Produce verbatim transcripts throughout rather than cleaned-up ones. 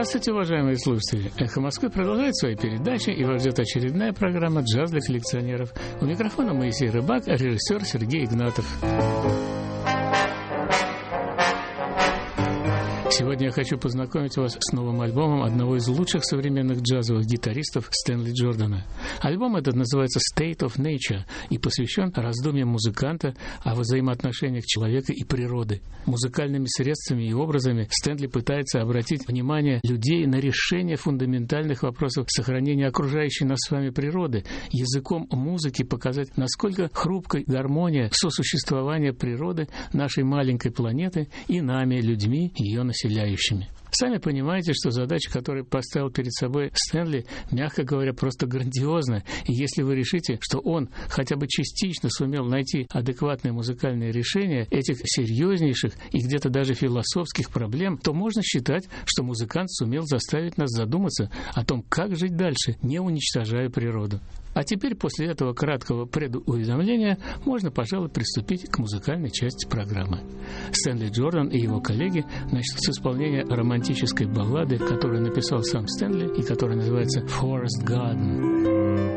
Здравствуйте, уважаемые слушатели! «Эхо Москвы» продолжает свои передачи, и вас ждет очередная программа «Джаз для коллекционеров». У микрофона Моисей Рыбак, а режиссер Сергей Игнатов. Сегодня я хочу познакомить вас с новым альбомом одного из лучших современных джазовых гитаристов Стэнли Джордана. Альбом этот называется «State of Nature» и посвящен раздумьям музыканта о взаимоотношениях человека и природы. Музыкальными средствами и образами Стэнли пытается обратить внимание людей на решение фундаментальных вопросов сохранения окружающей нас с вами природы, языком музыки показать, насколько хрупкой гармония сосуществования природы нашей маленькой планеты и нами, людьми, ее населяющими. Сами понимаете, что задача, которую поставил перед собой Стэнли, мягко говоря, просто грандиозна. И если вы решите, что он хотя бы частично сумел найти адекватное музыкальное решение этих серьезнейших и где-то даже философских проблем, то можно считать, что музыкант сумел заставить нас задуматься о том, как жить дальше, не уничтожая природу. А теперь, после этого краткого предуведомления, можно, пожалуй, приступить к музыкальной части программы. Стэнли Джордан и его коллеги начнут с исполнения романтической баллады, которую написал сам Стэнли и которая называется «Forest Garden».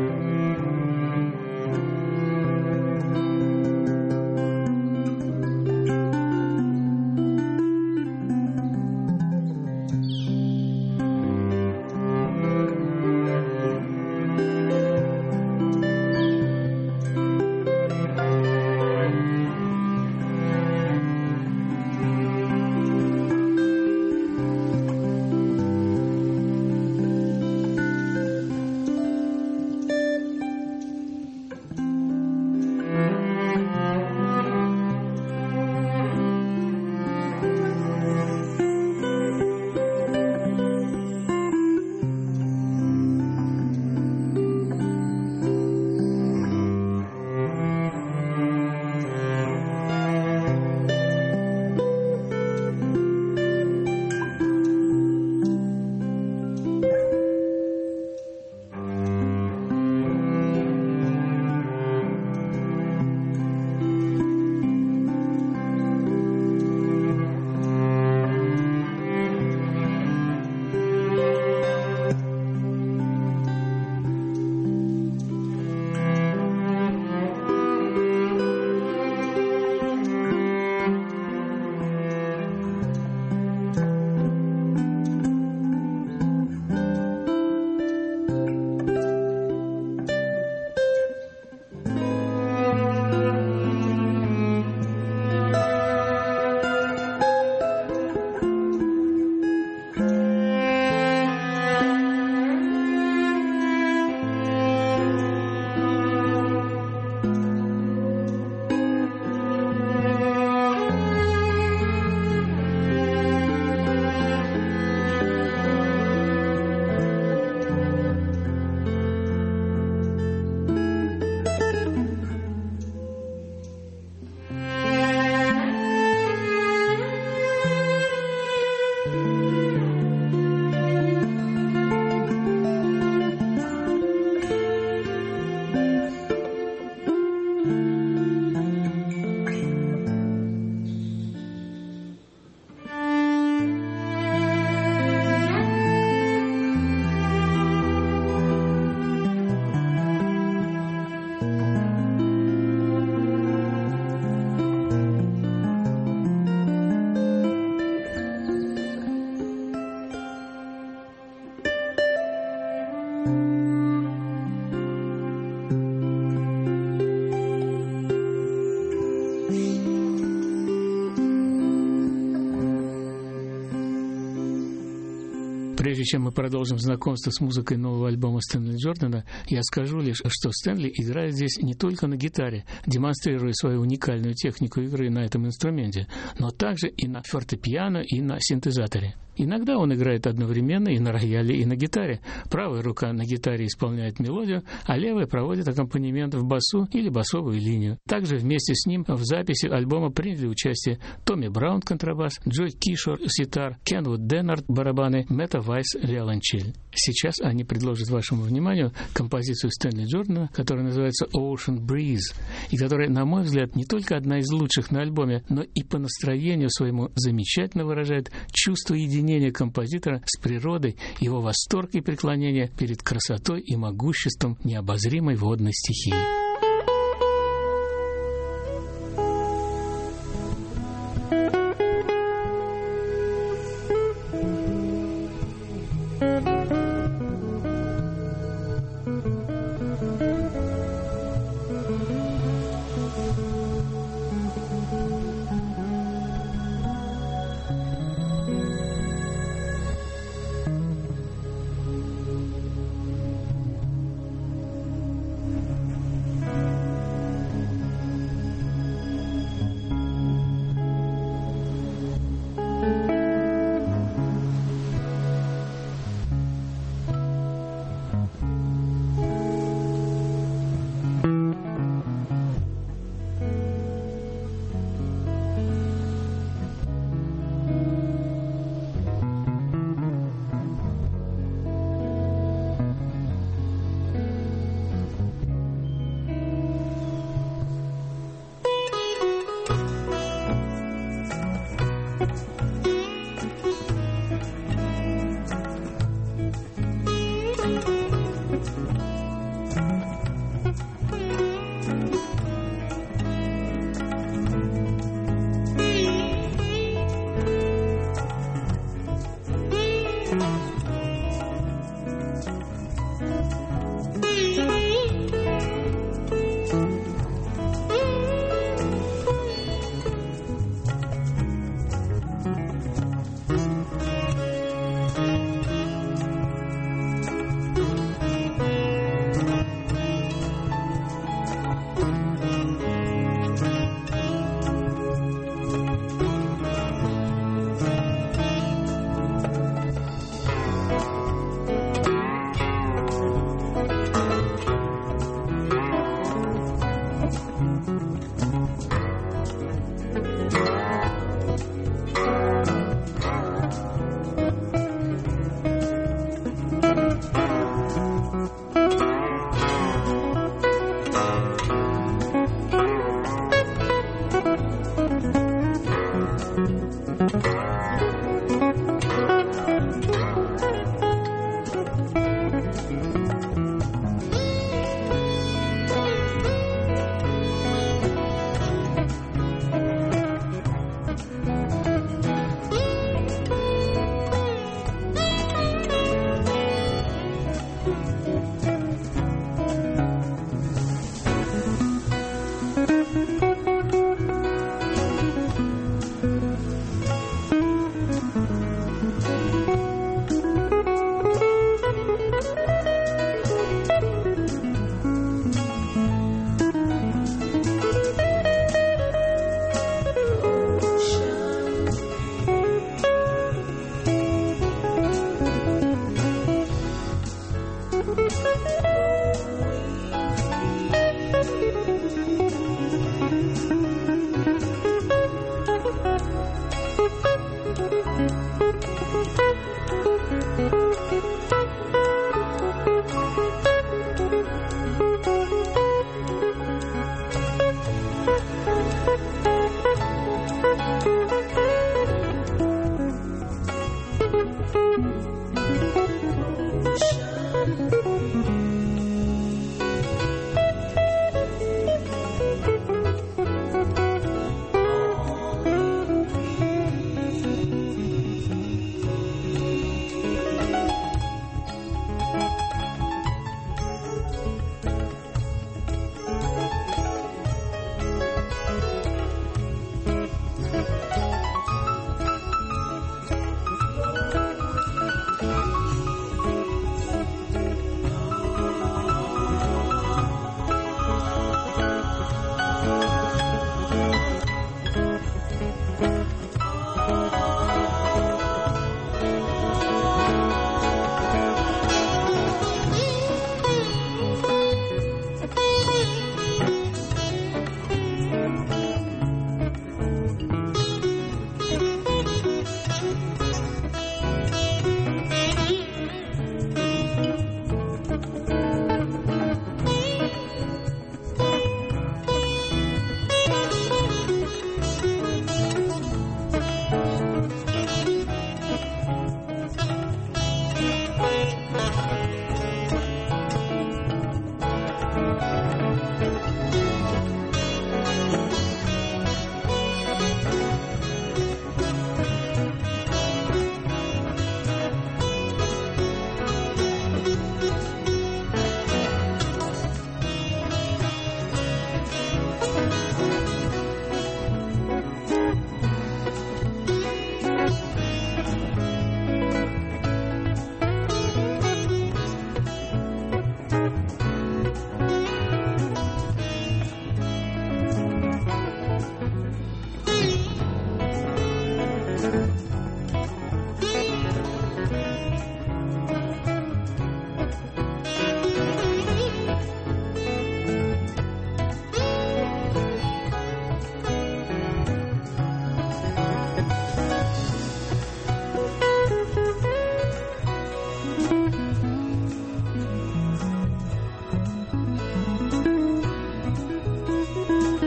Прежде чем мы продолжим знакомство с музыкой нового альбома Стэнли Джордана, я скажу лишь, что Стэнли играет здесь не только на гитаре, демонстрируя свою уникальную технику игры на этом инструменте, но также и на фортепиано, и на синтезаторе. Иногда он играет одновременно и на рояле, и на гитаре. Правая рука на гитаре исполняет мелодию, а левая проводит аккомпанемент в басу или басовую линию. Также вместе с ним в записи альбома приняли участие Томми Браун контрабас, Джой Кишор ситар, Кенвуд Деннард барабаны, Мэтта Вайс виолончель. Сейчас они предложат вашему вниманию композицию Стэнли Джордана, которая называется «Ocean Breeze», и которая, на мой взгляд, не только одна из лучших на альбоме, но и по настроению своему замечательно выражает чувство единения композитора с природой, его восторг и преклонение перед красотой и могуществом необозримой водной стихии.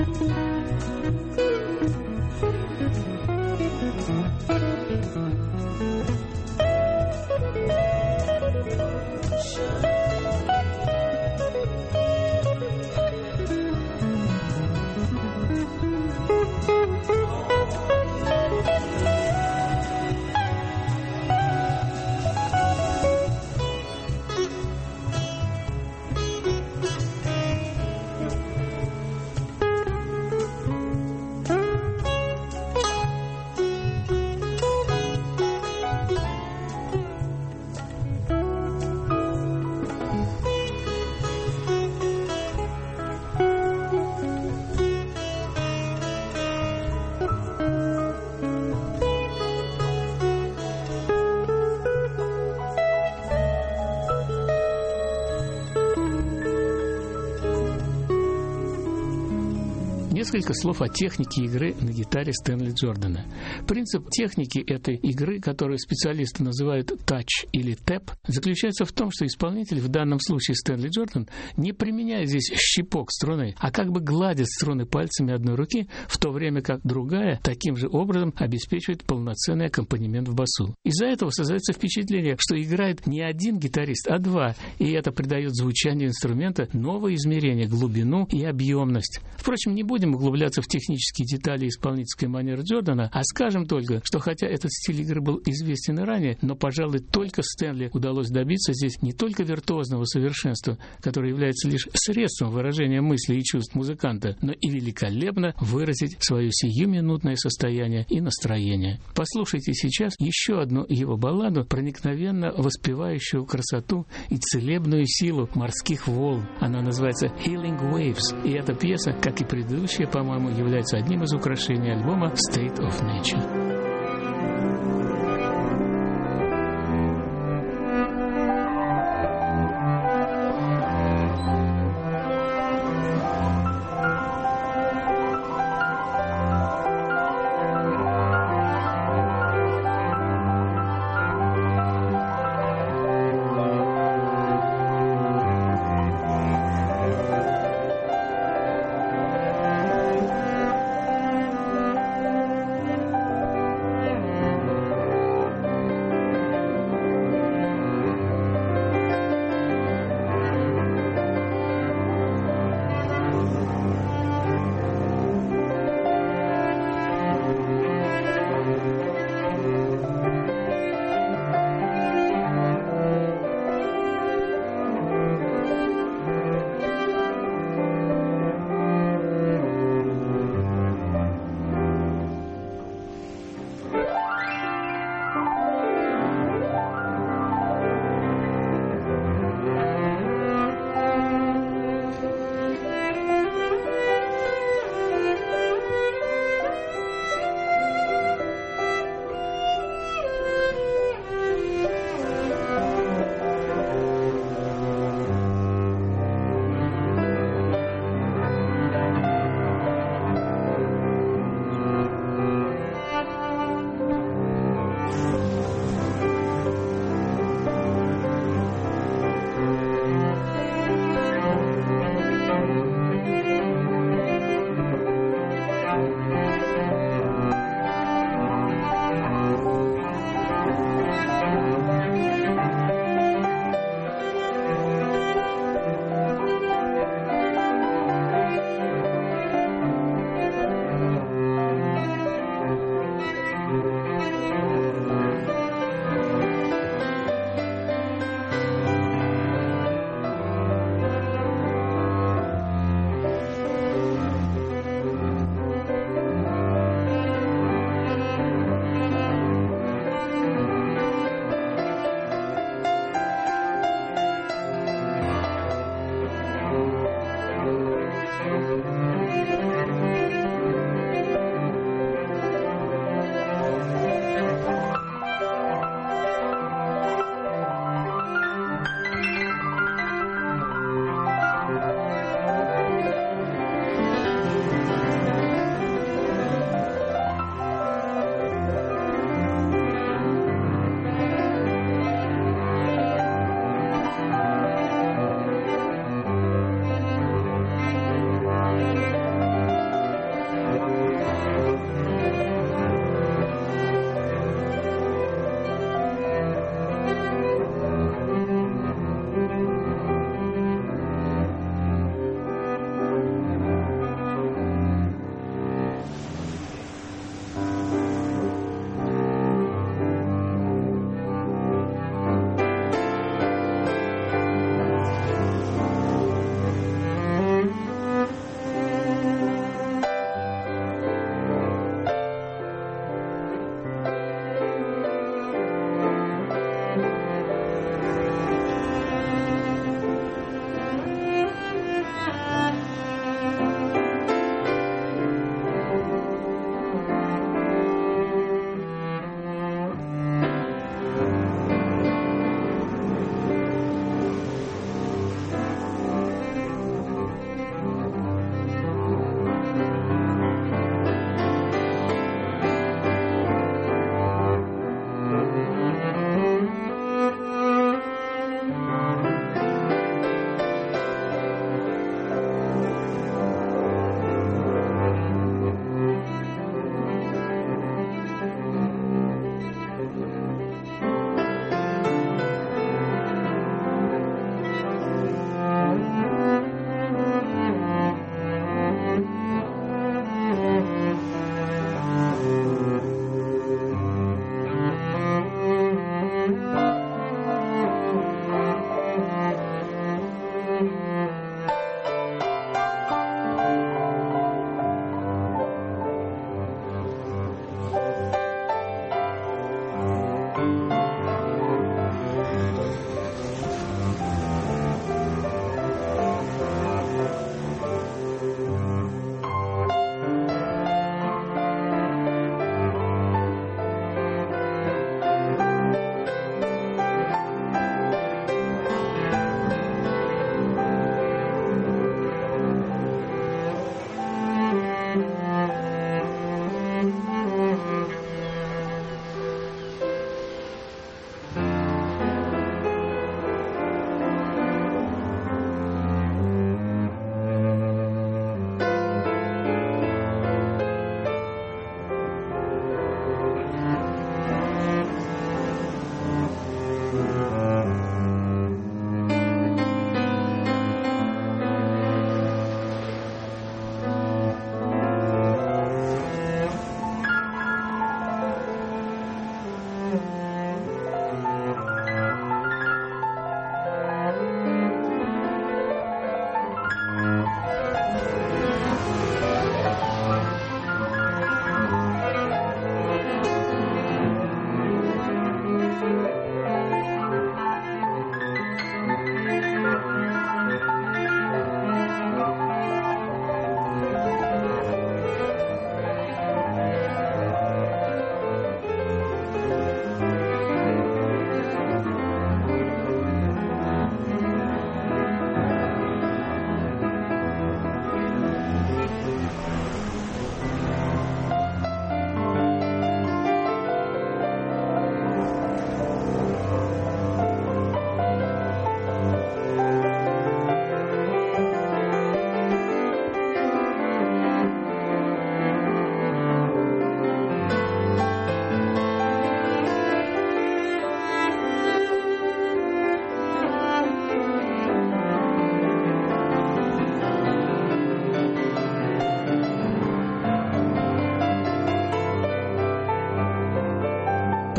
Несколько слов о технике игры на гитаре Стэнли Джордана. Принцип техники этой игры, которую специалисты называют touch или tap, заключается в том, что исполнитель, в данном случае Стэнли Джордан, не применяет здесь щипок струны, а как бы гладит струны пальцами одной руки, в то время как другая таким же образом обеспечивает полноценный аккомпанемент в басу. Из-за этого создается впечатление, что играет не один гитарист, а два, и это придает звучанию инструмента новое измерение, глубину и объемность. Впрочем, не будем углубляться в технические детали исполнительской манеры Джордана, а скажем только, что хотя этот стиль игры был известен и ранее, но, пожалуй, только Стэнли удалось добиться здесь не только виртуозного совершенства, которое является лишь средством выражения мыслей и чувств музыканта, но и великолепно выразить свое сиюминутное состояние и настроение. Послушайте сейчас еще одну его балладу, проникновенно воспевающую красоту и целебную силу морских волн. Она называется «Healing Waves», и эта пьеса, как и предыдущая, по-моему, является одним из украшений альбома State of Nature.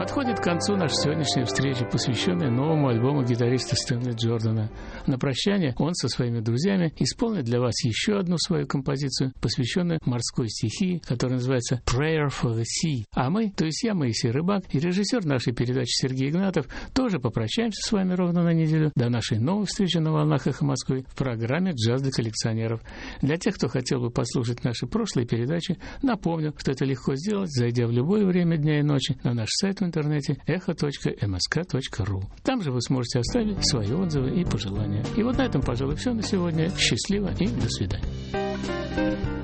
Подходит к концу наша сегодняшняя встреча, посвященная новому альбому гитариста Стэнли Джордана. На прощание он со своими друзьями исполнит для вас еще одну свою композицию, посвященную морской стихии, которая называется «Prayer for the Sea». А мы, то есть я, Моисей Рыбак, и режиссер нашей передачи Сергей Игнатов, тоже попрощаемся с вами ровно на неделю до нашей новой встречи на волнах «Эхо Москвы» в программе «Джаз для коллекционеров». Для тех, кто хотел бы послушать наши прошлые передачи, напомню, что это легко сделать, зайдя в любое время дня и ночи на наш сайт в интернете эхо точка эм эс ка точка ру. Там же вы сможете оставить свои отзывы и пожелания. И вот на этом, пожалуй, все на сегодня. Счастливо и до свидания.